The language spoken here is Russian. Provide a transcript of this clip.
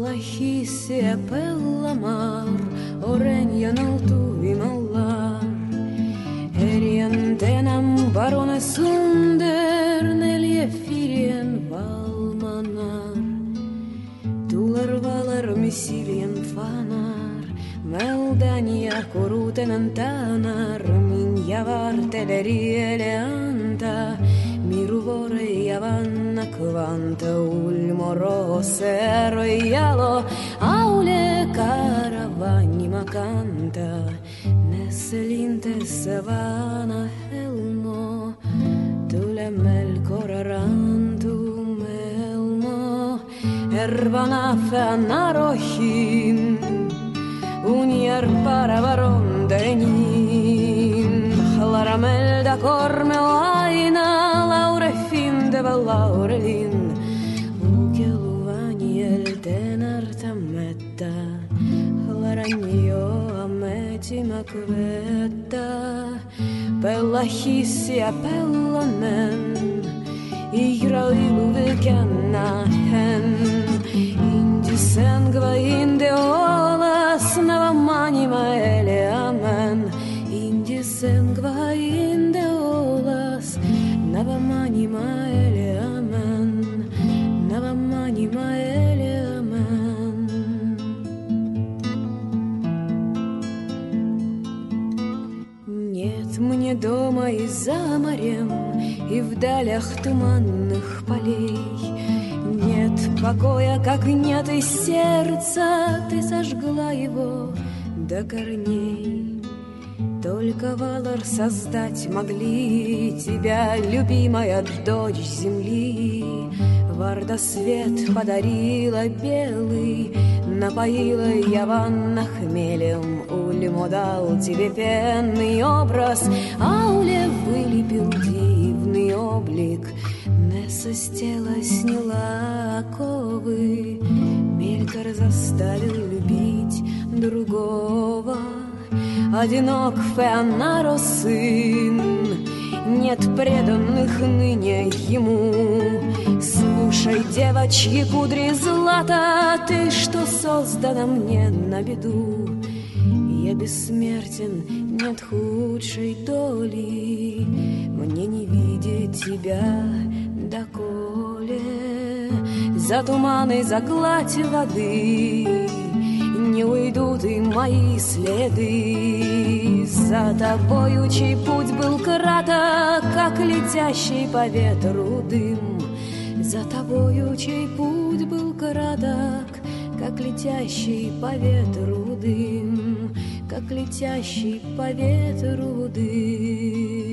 Pelahisi ja pellamar, orenjan oltu vimallar. Herjantenam barones under neljefirjen valmanar. Tulervalar misiljen fanar, meldan ja korutenen tänar, min ja varteleriele anta. Miruvore ja vanna kvanta ulmo rosero jalo aule caravani macanta nesselinte savana helmo tule melkora rantum elmo ervana fanarohin unier para varondenin hlaramelda korme aina Laurelin, ukeluvaniel tenartametta, laranio ametima kvetta, pelahisia pellanen, igrailu vilkennahen, indisen gvainde olas navamanima eleamen, indisen gvainde olas navamanima eleamen, navamanima eleamen. Нет мне дома и за морем, и в далях туманных полей. Нет покоя, как нет и сердца, ты сожгла его до корней. Только Валар создать могли тебя, любимая дочь земли. Варда свет подарила белый, напоила Яванна хмелем. Ульмо дал тебе пенный образ, Ауле вылепил дивный облик. Несса с тела сняла оковы, Мелькар заставил любить другого. Одинок Феонаро сын, нет преданных ныне ему. Слушай, девочьи кудри злата, ты, что создана мне на беду. Я бессмертен, нет худшей доли, мне не видеть тебя доколе. За туманы, за гладь воды не уйдут и мои следы. За тобою, чей путь был краток, как летящий по ветру дым. За тобою, чей путь был краток, как летящий по ветру дым, как летящий по ветру дым.